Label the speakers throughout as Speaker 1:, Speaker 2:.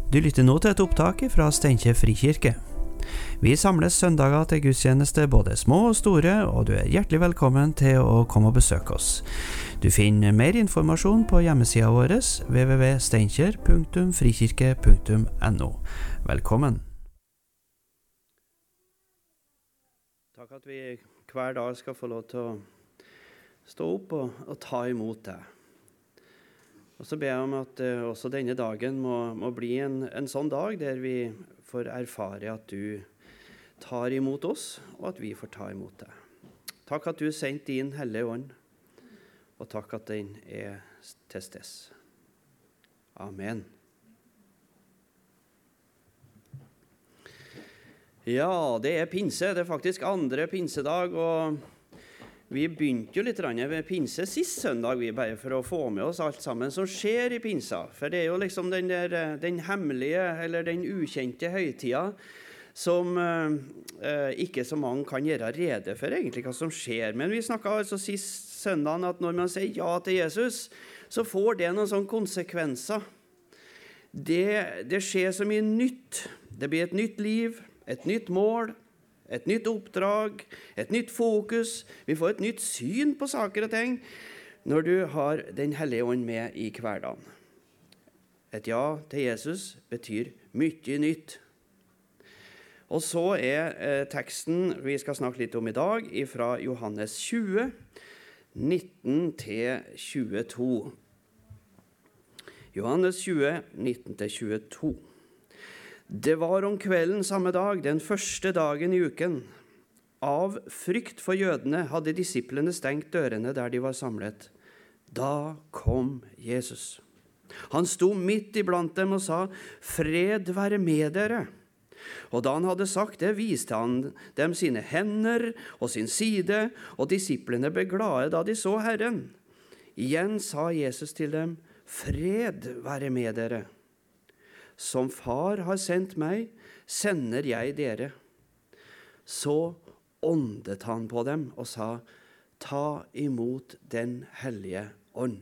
Speaker 1: Du lytter nå til et opptak fra Steinkjer Frikirke. Vi samles søndager til gudstjeneste både små og store, og du er hjertelig velkommen til å komme og besøke oss. Du finner mer informasjon på hjemmesida vår www.steinkjer.frikirke.no. Velkommen. Takk at vi hver dag skal få lov til å stå opp og ta imot deg. Og så ber jeg om at også denne dagen må bli en sånn dag der vi får erfare at du tar imot oss, og at vi får ta imot deg. Takk at du sendte din Hellige Ånd, og takk at den er til stede. Amen. Ja, det er pinse. Det er faktisk andre pinsedag, og vi begynte jo litt med pinse sist søndag, bare for å få med oss alt sammen som skjer i pinsa. For det er jo liksom den hemmelige, eller den ukjente høytida, som ikke så mange kan gjøre rede for egentlig hva som skjer. Men vi snakket altså sist søndag at når man sier ja til Jesus, så får det noen sånne konsekvenser. Det skjer så mye nytt. Det blir et nytt liv, et nytt mål, et nytt oppdrag, et nytt fokus. Vi får et nytt syn på saker og ting når du har Den Hellige Ånd med i hverdagen. Et ja til Jesus betyr mye nytt. Og så er teksten vi skal snakke litt om i dag fra Johannes 20, 19-22. Johannes 20, 19-22. Det var om kvelden samme dag, den første dagen i uken. Av frykt for jødene hadde disiplene stengt dørene der de var samlet. Da kom Jesus. Han sto midt iblant dem og sa, «Fred være med dere». Og da han hadde sagt det, viste han dem sine hender og sin side, og disiplene ble glade da de så Herren. Igjen sa Jesus til dem, «Fred være med dere». Som far har sendt meg, sender jeg dere. Så åndet han på dem og sa, ta imot Den Hellige Ånd.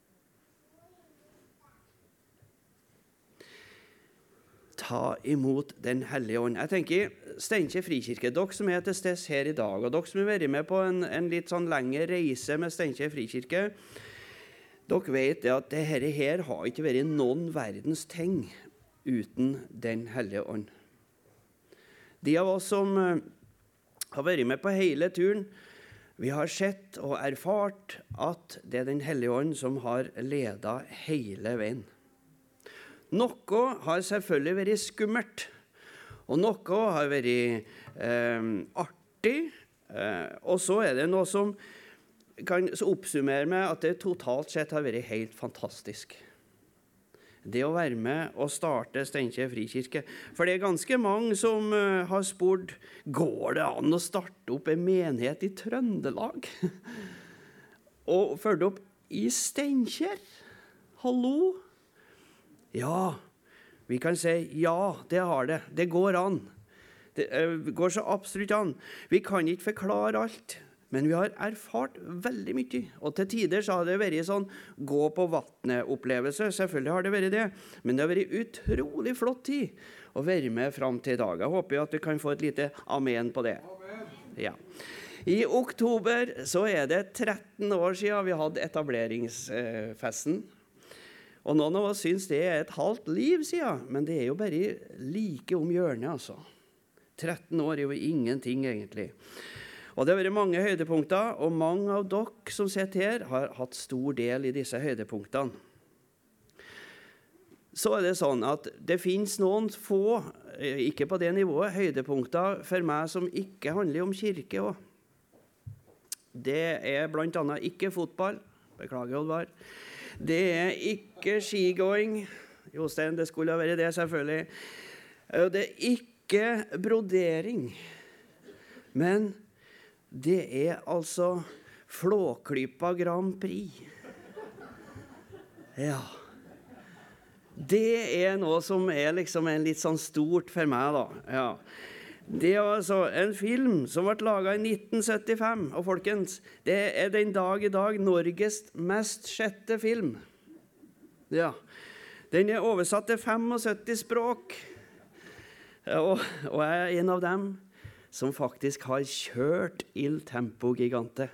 Speaker 1: Ta imot Den Hellige Ånd. Jeg tenker, Steinkjer Frikirke, dere som er til stede her i dag, og dere som har vært med på en litt sånn lengre reise med Steinkjer Frikirke, dere vet at dette her har ikke vært noen verdens ting uten Den Hellige Ånd. De av oss som har vært med på hele turen, vi har sett og erfart at det er Den Hellige Ånd som har ledet hele veien. Noe har selvfølgelig vært skummelt, og noe har vært artig, og så er det noe som kan oppsummere med at det totalt sett har vært helt fantastisk. Det å være med og starte Steinkjer Frikirke. For det er ganske mange som har spurt, går det an å starte opp en menighet i Trøndelag? Og følge opp i Steinkjer? Hallo? Ja, vi kan si ja, det har det. Det går an. Det går så absolutt an. Vi kan ikke forklare alt. Men vi har erfart veldig mye, og til tider så har det vært sånn gå på vattnet-opplevelse. Selvfølgelig har det vært det, men det har vært utrolig flott tid å være med frem til i dag. Jeg håper at du kan få et lite amen på det. Amen. Ja. I oktober så er det 13 år siden vi hadde etableringsfesten. Og noen av oss synes det er et halvt liv siden, men det er jo bare like om hjørnet, altså. 13 år er jo ingenting egentlig. Og det har vært mange høydepunkter, og mange av dere som sitter her har hatt stor del i disse høydepunktene. Så er det sånn at det finnes noen få, ikke på det nivået, høydepunkter for meg som ikke handler om kirke også. Det er blant annet ikke fotball, beklager Oddvar. Det er ikke skigåing, Jostein, det skulle ha vært det selvfølgelig. Det er ikke brodering, men det er altså Flåklypa Grand Prix. Ja. Det er noe som er liksom en litt sånn stort for meg da. Ja. Det er altså en film som ble laget i 1975, og folkens, det er den dag i dag Norges mest sette film. Ja. Den er oversatt til 75 språk. Og jeg er en av dem som faktisk har kjørt Il Tempo Gigante.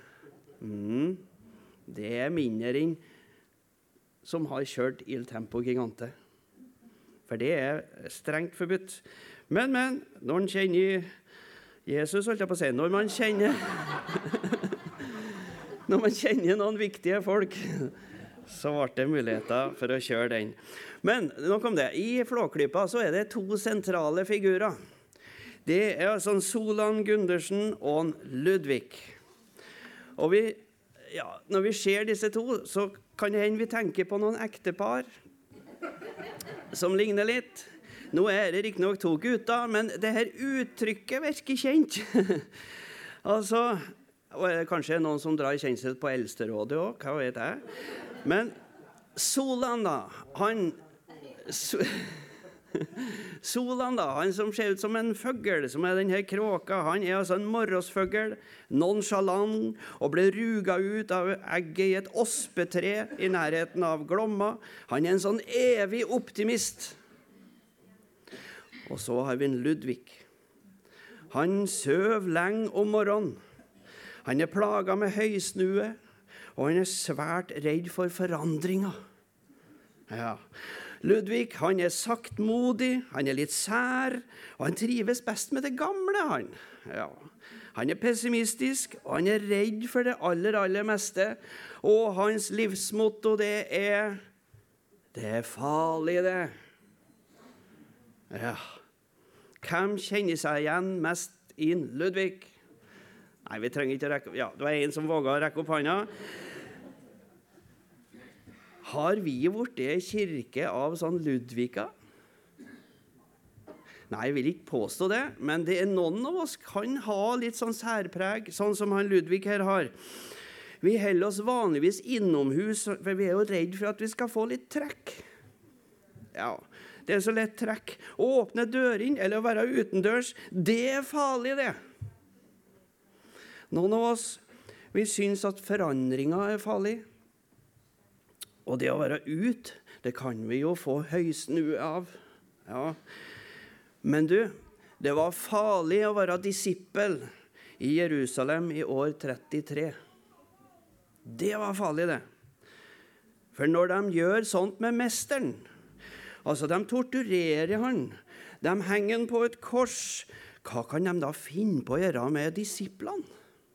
Speaker 1: Det er mindre enn som har kjørt Il Tempo Gigante. For det er strengt forbudt. Men, når man kjenner Jesus, holdt jeg på å si, når man kjenner noen viktige folk, så ble det muligheter for å kjøre den. Men nok om det. I Flåklypa så er det 2 sentrale figurer. Det er sånn Solan Gundersen og Ludvig. Og når vi ser disse 2, så kan det hende vi tenker på noen ektepar som ligner litt. Nå er det ikke nok 2 gutter, men det her uttrykket virker kjent. Altså, kanskje noen som drar kjensel på Eldsterådet også, hva vet jeg. Men Solan da, han som ser ut som en føggel, som er denne kråka, han er altså en morrosføggel, nonchalant, og ble ruga ut av egget i et ospetre i nærheten av Glomma. Han er en sånn evig optimist. Og så har vi en Ludvig. Han søv lenge om morgenen. Han er plaget med høysnue, og han er svært redd for forandringer. Ja. Ludvig, han er saktmodig, han er litt sær, og han trives best med det gamle, han. Ja. Han er pessimistisk, og han er redd for det aller meste. Og hans livsmotto, det er farlig, det. Ja. Hvem kjenner seg igjen mest inn? Ludvig? Nei, vi trenger ikke å rekke opp. Ja, det var en som våget å rekke opp hånda. Har vi vært i kirke av sånn Ludviga? Nei, jeg vil ikke påstå det, men det er noen av oss kan ha litt sånn særpreg, sånn som han Ludvig her har. Vi holder oss vanligvis innomhus, for vi er jo redd for at vi skal få litt trekk. Ja, det er så lett trekk. Å åpne døren eller å være utendørs, det er farlig, det. Noen av oss, vi synes at forandringer er farlig. Og det å være ut, det kan vi jo få høysnue av. Ja. Men du, det var farlig å være disippel i Jerusalem i år 33. Det var farlig, det. For når de gjør sånt med mesteren, altså de torturerer han, de henger han på et kors, hva kan de da finne på å gjøre med disiplene?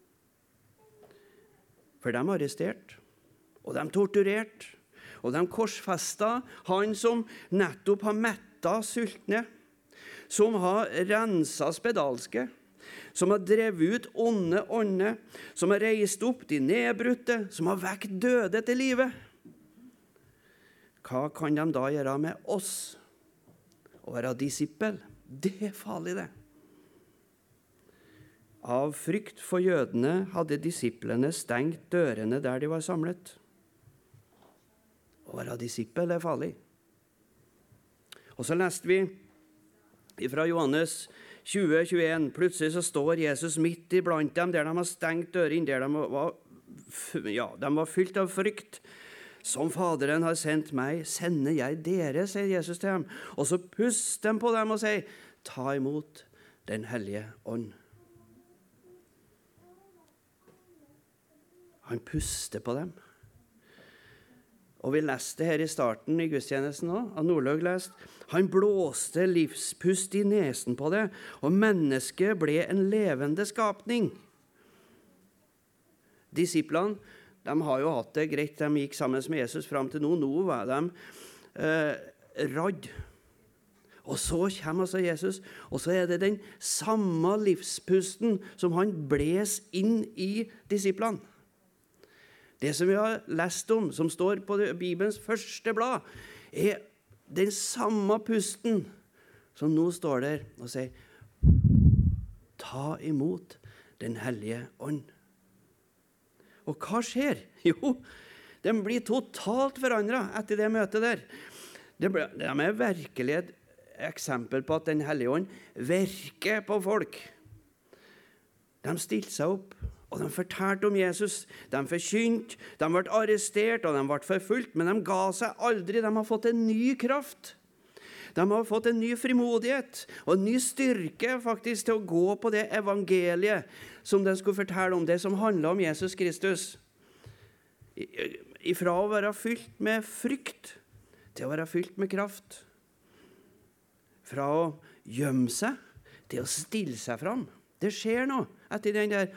Speaker 1: For de arresterte, og de torturerte, og de korsfestet han som nettopp har mettet sultne, som har renset spedalske, som har drevet ut onde ånder, som har reist opp de nedbrutte, som har vekt døde til livet. Hva kan de da gjøre med oss? Å være disippel, det er farlig, det. Av frykt for jødene hadde disiplene stengt dørene der de var samlet. Å være disippel er farlig. Og så leste vi fra Johannes 20-21. Plutselig så står Jesus midt iblant dem, der de har stengt døren, der de var fylt av frykt. Som Faderen har sendt meg, sender jeg dere, sier Jesus til dem. Og så puster de på dem og sier, ta imot den hellige ånd. Han puster på dem. Og vi leste her i starten i gudstjenesten også, av Nordløg lest, han blåste livspust i nesen på det, og mennesket ble en levende skapning. Disiplene, de har jo hatt det greit, de gikk sammen med Jesus frem til nå. Nå var de radd. Og så kommer altså Jesus, og så er det den samme livspusten som han bles inn i disiplene. Det som vi har lest om, som står på Bibelens første blad, er den samme pusten som nå står der og sier, ta imot den hellige ånd. Og hva skjer? Jo, de blir totalt forandret etter det møtet der. De er virkelig et eksempel på at den hellige ånd virker på folk. De stilte seg opp, Og de fortalte om Jesus, de forkynte, de ble arrestert og de ble forfulgt, men de ga seg aldri, de har fått en ny kraft. De har fått en ny frimodighet og en ny styrke faktisk til å gå på det evangeliet som de skulle fortelle om, det som handler om Jesus Kristus. Ifra å være fylt med frykt til å være fylt med kraft. Fra å gjemme seg til å stille seg fram. Det skjer noe etter den der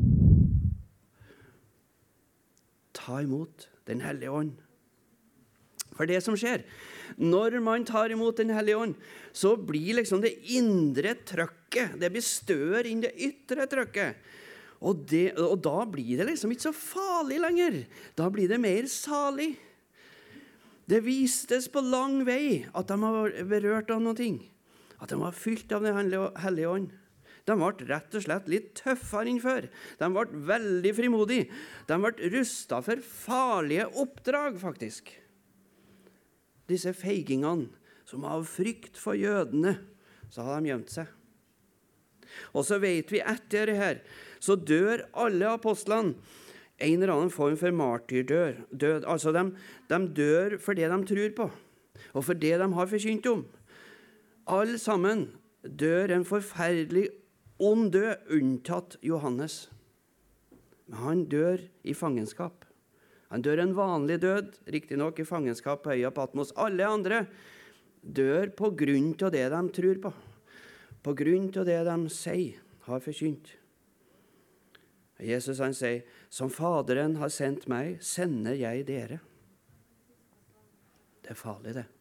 Speaker 1: ta imot den Hellige Ånd. For det som skjer, når man tar imot den Hellige Ånd, så blir liksom det indre trykket, det blir større enn det ytre trykket. Og da blir det liksom ikke så farlig lenger. Da blir det mer salig. Det vistes på lang vei at de har berørt av noe ting. At de var fylt av den Hellige Ånd. De ble rett og slett litt tøffere enn før. De ble veldig frimodige. De ble rustet for farlige oppdrag, faktisk. Disse feigingene som av frykt for jødene, så har de gjemt seg. Og så vet vi etter det her, så dør alle apostlene en eller annen form for martyrdød. Altså de dør for det de tror på, og for det de har forkynt om. Alle sammen dør en forferdelig ond død, unntatt Johannes. Men han dør i fangenskap. Han dør en vanlig død, riktig nok i fangenskap på øya Patmos. Alle andre dør på grunn av det de tror på. På grunn av det de sier, har forkynt. Jesus han sier, som Faderen har sendt meg, sender jeg dere. Det er farlig det.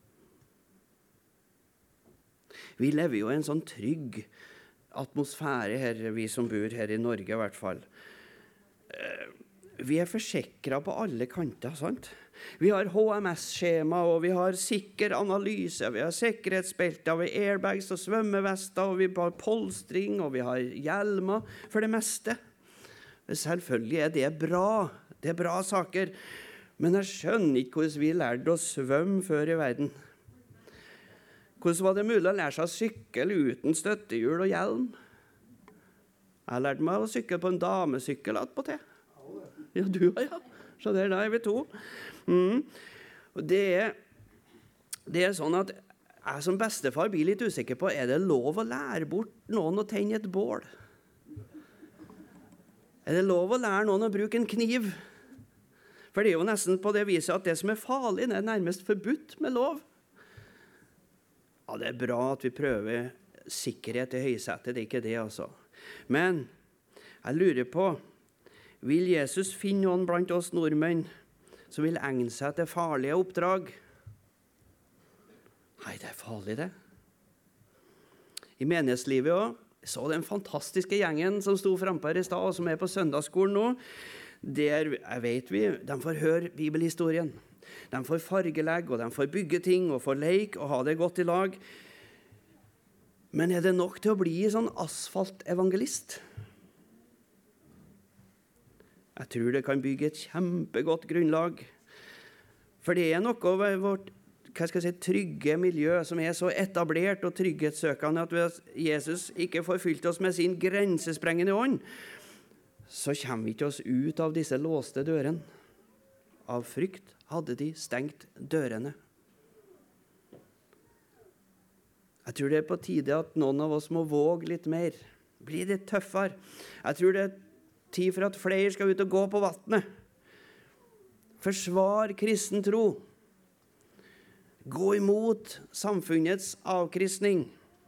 Speaker 1: Vi lever jo i en sånn trygg atmosfære her, vi som bor her i Norge i hvert fall. Vi er forsikret på alle kanter, sant? Vi har HMS-skjema, og vi har sikker analyse, vi har sikkerhetsbelter, vi har airbags og svømmevester, og vi har polstring, og vi har hjelmer, for det meste. Selvfølgelig er det er bra saker, men jeg skjønner ikke hvordan vi lærte å svømme før i verden. Hvordan var det mulig å lære seg å sykle uten støttehjul og hjelm? Jeg lærte meg å sykle på en damesykkel attpåtil. Ja, du har, ja. Så der er vi to. Og det er sånn at jeg som bestefar blir litt usikker på, er det lov å lære bort noen å tenne et bål? Er det lov å lære noen å bruke en kniv? For det er jo nesten på det viset at det som er farlig, det er nærmest forbudt med lov. Ja, det er bra at vi prøver sikkerhet i høysetet, det er ikke det altså. Men jeg lurer på, vil Jesus finne noen blant oss nordmenn som vil egne seg til farlige oppdrag? Nei, det er farlig det. I menighetslivet også, så den fantastiske gjengen som sto fremme her i stad, og som er på søndagsskolen nå, der vet vi, de får høre bibelhistorien. De får fargelegg, og de får bygge ting, og får leik, og ha det godt i lag. Men er det nok til å bli sånn asfaltevangelist? Jeg tror det kan bygge et kjempegodt grunnlag. For det er noe ved vårt trygge miljø som er så etablert og trygghetssøkende at Jesus ikke får fylt oss med sin grensesprengende ånd, så kommer vi ikke oss ut av disse låste dørene. Av frykt hadde de stengt dørene. Jeg tror det er på tide at noen av oss må våge litt mer. Bli litt tøffere. Jeg tror det er tid for at flere skal ut og gå på vattnet. Forsvar kristen tro. Gå imot samfunnets avkristning.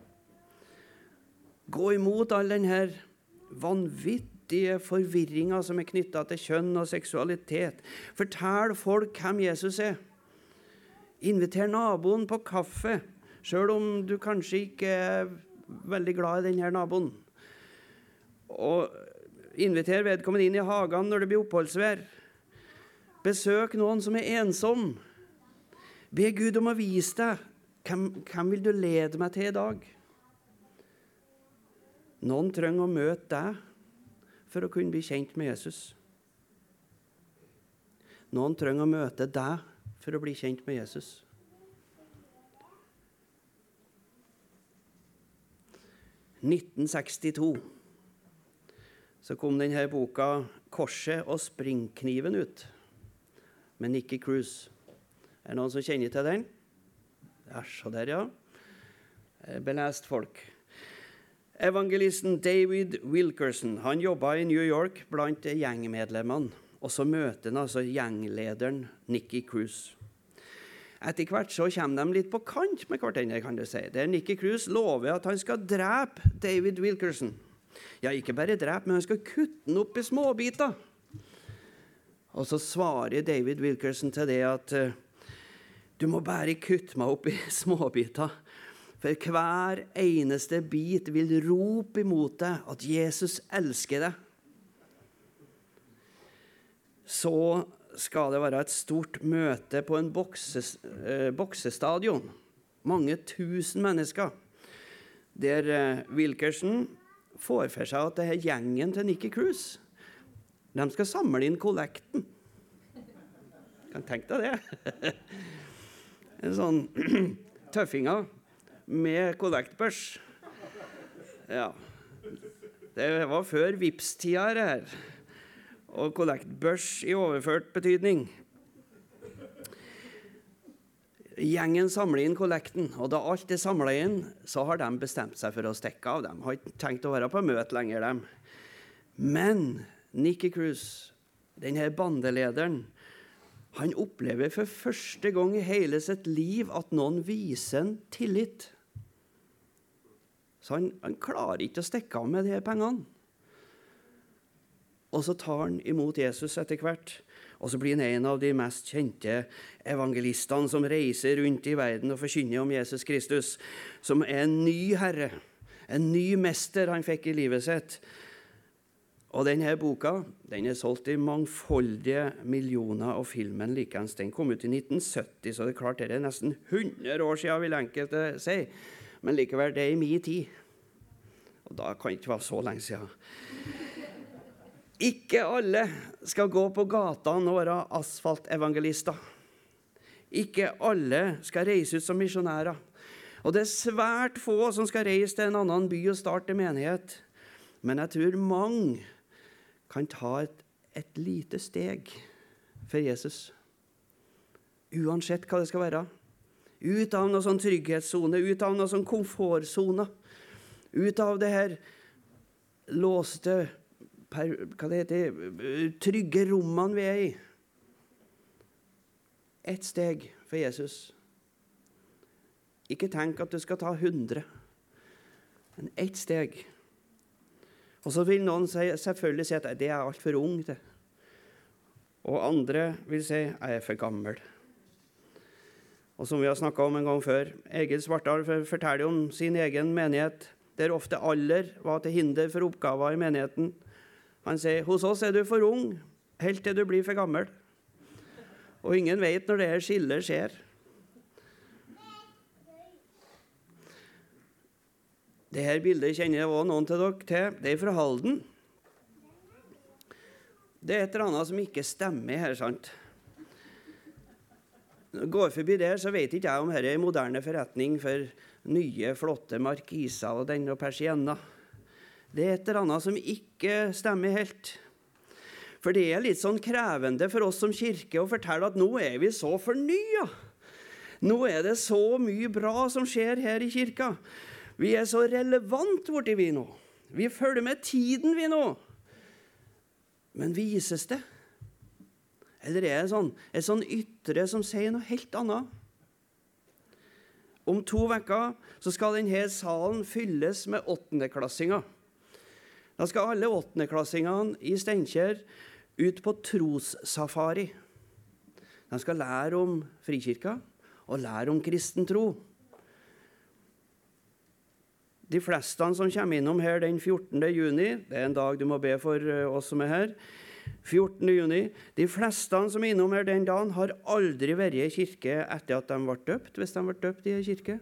Speaker 1: Gå imot all denne vanvittige forvirringen som er knyttet til kjønn og seksualitet. Fortell folk hvem Jesus er. Inviter naboen på kaffe, selv om du kanskje ikke er veldig glad i denne naboen. Og inviter vedkommende inn i hagen når det blir oppholdsvær. Besøk noen som er ensom. Be Gud om å vise deg, hvem vil du lede meg til i dag? Noen trenger å møte deg for å kunne bli kjent med Jesus. Noen trenger å møte deg for å bli kjent med Jesus. I 1962 så kom denne boka Korset og springkniven ut, med Nicky Cruz. Det noen som kjenner til den? Så der, ja. Belest folk. Evangelisten David Wilkerson, han jobbet i New York blant gjengmedlemmene, og så møter han altså gjenglederen Nicky Cruz. Etter hvert så kommer de litt på kant med hverandre, kan du si. Der Nicky Cruz lover at han skal drepe David Wilkerson. Ja, ikke bare drepe, men han skal kutte den opp i småbiter. Og så svarer David Wilkerson til det at du må bare kutte meg opp i småbiter, for hver eneste bit vil rope imot deg at Jesus elsker deg. Så skal det være et stort møte på en boksestadion. Mange tusen mennesker. Der Wilkerson får for seg at det er gjengen til Nicky Cruz. De skal samle inn kollekten. Kan tenke deg det. En sånn tøffinger med kollektbørs. Ja. Det var før Vipps-tida her. Og kollektbørs i overført betydning. Gjengen samler inn kollekten, og da alt er samlet inn, så har de bestemt seg for å stikke av. De har ikke tenkt å være på møte lenger, dem. Men Nicky Cruz, denne bandelederen, han opplever for første gang i hele sitt liv at noen viser en tillit. Så han klarer ikke å stikke av med de her pengene. Og så tar han imot Jesus etter hvert. Og så blir han en av de mest kjente evangelistene som reiser rundt i verden og forkynner om Jesus Kristus, som er en ny herre, en ny mester han fikk i livet sitt. Og denne boka, den er solgt i mangfoldige millioner, og filmen likens. Den kom ut i 1970, så det er klart det er nesten 100 år siden, vil enkelte si. Men likevel, det er i min tid. Og da kan det ikke være så lenge siden. Ikke alle skal gå på gatene og være asfaltevangelister. Ikke alle skal reise ut som misjonærer. Og det er svært få som skal reise til en annen by og starte menighet. Men jeg tror mange kan ta et lite steg for Jesus. Uansett hva det skal være. Ut av noe sånn trygghetszone, ut av noe sånn komfortzone. Ut av det her låste, trygge rommene vi er i. Et steg for Jesus. Ikke tenk at du skal ta 100, men ett steg. Og så vil noen selvfølgelig si at det er alt for ung til. Og andre vil si jeg er for gammel. Og som vi har snakket om en gang før, Egil Svartdal forteller om sin egen menighet, der ofte alder var til hinder for oppgaver i menigheten. Han sier, hos oss er du for ung, helt til du blir for gammel. Og ingen vet når det her skillet skjer. Dette bildet kjenner også noen til dere til. Det er fra Halden. Det er et eller annet som ikke stemmer her, sant? Går forbi der, så vet ikke jeg om dette er en moderne forretning for nye, flotte markiser og den og persienner. Det er et eller annet som ikke stemmer helt. For det er litt sånn krevende for oss som kirke å fortelle at nå er vi så fornya. Nå er det så mye bra som skjer her i kirka. Vi er så relevant borti vi nå. Vi følger med tiden vi nå. Men vises det? Eller er det et sånn ytre som sier noe helt annet? Om 2 uker så skal denne salen fylles med 8.-klassinger. Da skal alle 8.-klassingene i Steinkjer ut på trossafari. De skal lære om frikirka og lære om kristen tro. De fleste som kommer innom her den 14. juni, det er en dag du må be for oss som er her, 14. juni, de fleste som er innom her den dagen har aldri vært i kirke etter at de ble døpt, hvis de ble døpt i kirke.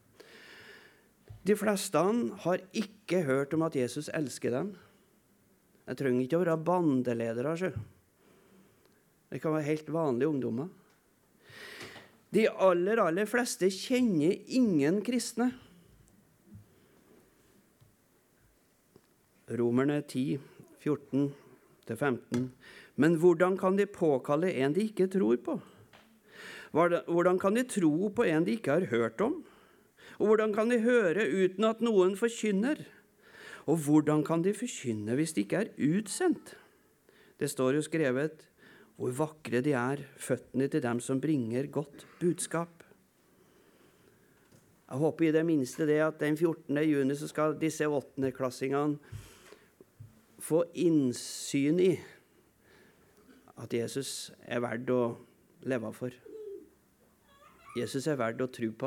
Speaker 1: De fleste har ikke hørt om at Jesus elsker dem. Jeg trenger ikke å være bandeledere, så. Det kan være helt vanlige ungdommer. De aller fleste kjenner ingen kristne. Romerne 10, 14-15. Men hvordan kan de påkalle en de ikke tror på? Hvordan kan de tro på en de ikke har hørt om? Og hvordan kan de høre uten at noen forkynner? Og hvordan kan de forkynne hvis de ikke er utsendt? Det står jo skrevet, hvor vakre de er, føttene til dem som bringer godt budskap. Jeg håper i det minste det at den 14. juni så skal disse 8.-klassingene få innsyn i at Jesus er verdt å leve for. Jesus er verdt å tro på.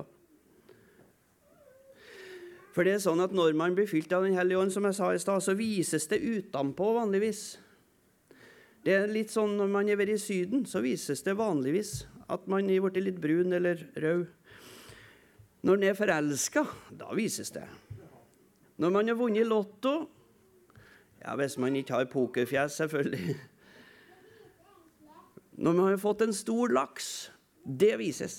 Speaker 1: For det er sånn at når man blir fylt av Den hellige ånd, som jeg sa i stad, så vises det utenpå vanligvis. Det er litt sånn når man er vært i Syden, så vises det vanligvis at man er blitt litt brun eller rød. Når man er forelsket, da vises det. Når man har vunnet lotto, ja, hvis man ikke har pokerfjes, selvfølgelig. Når man har fått en stor laks, det vises.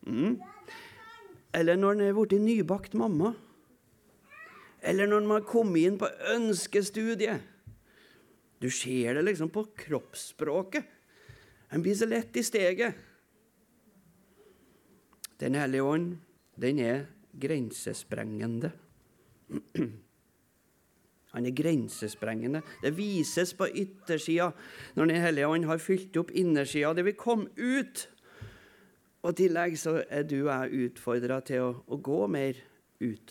Speaker 1: Eller når man er blitt nybakt mamma. Eller når man har kommet inn på ønskestudiet. Du ser det liksom på kroppsspråket. Han blir så lett i steget. Den hellige ånd, den er grensesprengende. Han er grensesprengende. Det vises på yttersida når Den hellige ånd har fylt opp innersida. Det vil komme ut. Og i tillegg så er du og jeg utfordret til å gå mer ut.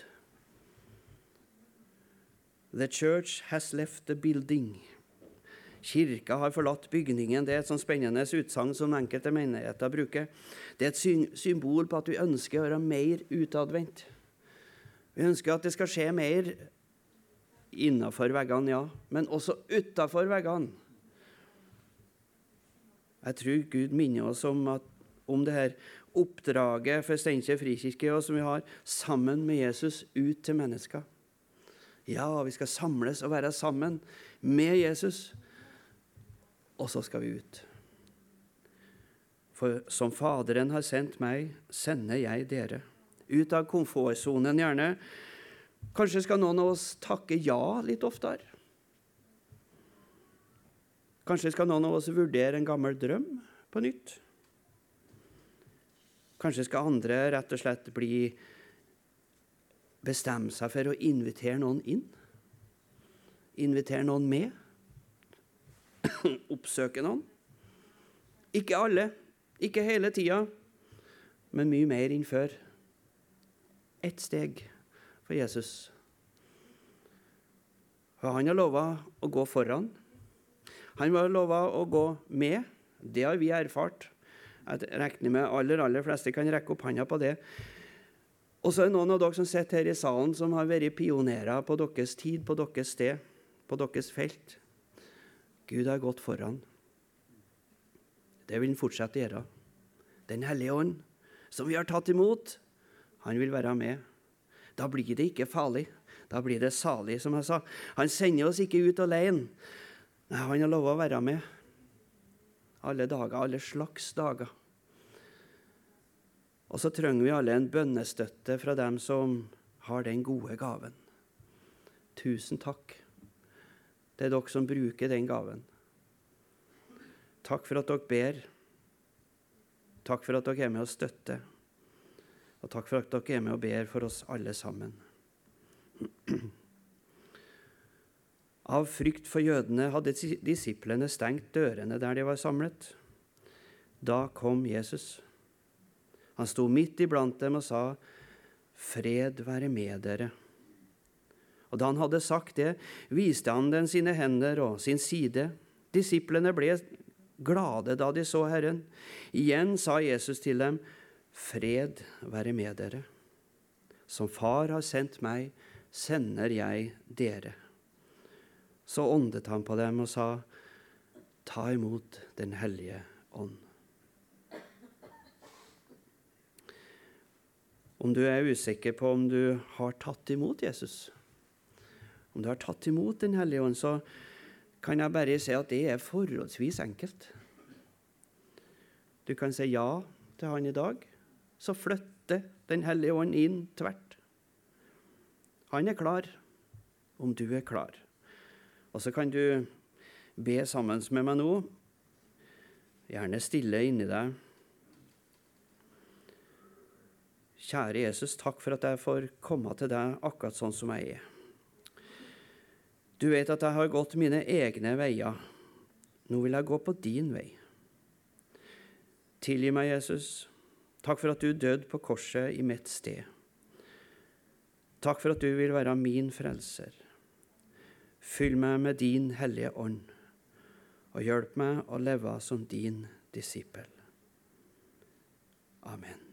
Speaker 1: The church has left the building. Kirka har forlatt bygningen. Det er et sånn spennende utsagn som enkelte menigheter bruker. Det er et symbol på at vi ønsker å være mer utadvendt. Vi ønsker at det skal skje mer innenfor veggene, ja, men også utenfor veggene. Jeg tror Gud minner oss om det her oppdraget for Steinkjer frikirke som vi har sammen med Jesus ut til mennesker. Ja, vi skal samles og være sammen med Jesus, og så skal vi ut. For som Faderen har sendt meg, sender jeg dere. Ut av komfortzonen gjerne. Kanskje skal noen av oss takke ja litt oftere. Kanskje skal noen av oss vurdere en gammel drøm på nytt. Kanskje skal andre rett og slett bestemme seg for å invitere noen inn. Invitere noen med. Oppsøke noen. Ikke alle, ikke hele tida, men mye mer enn før. Ett steg for Jesus. For han har lovet å gå foran. Han har lovet å gå med. Det har vi erfart. Jeg regner med aller fleste kan rekke opp hånda på det. Og så er det noen av dere som sitter her i salen som har vært pionerer på deres tid, på deres sted, på deres felt. Gud har gått foran. Det vil han fortsette å gjøre. Den hellige ånd, som vi har tatt imot, han vil være med. Da blir det ikke farlig. Da blir det salig, som jeg sa. Han sender oss ikke ut alene. Nei, han har lovet å være med. Alle dager, alle slags dager. Og så trenger vi alle en bønnestøtte fra dem som har den gode gaven. Tusen takk. Det er dere som bruker den gaven. Takk for at dere ber. Takk for at dere er med og støtter. Og takk for at dere er med og ber for oss alle sammen. Av frykt for jødene hadde disiplene stengt dørene der de var samlet. Da kom Jesus. Han sto midt iblant dem og sa, «Fred være med dere.» Og da han hadde sagt det, viste han dem sine hender og sin side. Disiplene ble glade da de så Herren. Igjen sa Jesus til dem, «Fred være med dere. Som far har sendt meg, sender jeg dere.» Så åndet han på dem og sa, «Ta imot den hellige ånd.» Om du er usikker på om du har tatt imot Jesus, om du har tatt imot den hellige ånd, så kan jeg bare si at det er forholdsvis enkelt. Du kan si ja til han i dag, så flytter den hellige ånd inn tvert. Han er klar, om du er klar. Og så kan du be sammen med meg nå, gjerne stille inni deg. Kjære Jesus, takk for at jeg får komme til deg akkurat sånn som jeg er. Du vet at jeg har gått mine egne veier. Nå vil jeg gå på din vei. Tilgi meg, Jesus. Takk for at du døde på korset i mitt sted. Takk for at du vil være min frelser. Fyll meg med din hellige ånd, og hjelp meg å leve som din disippel. Amen.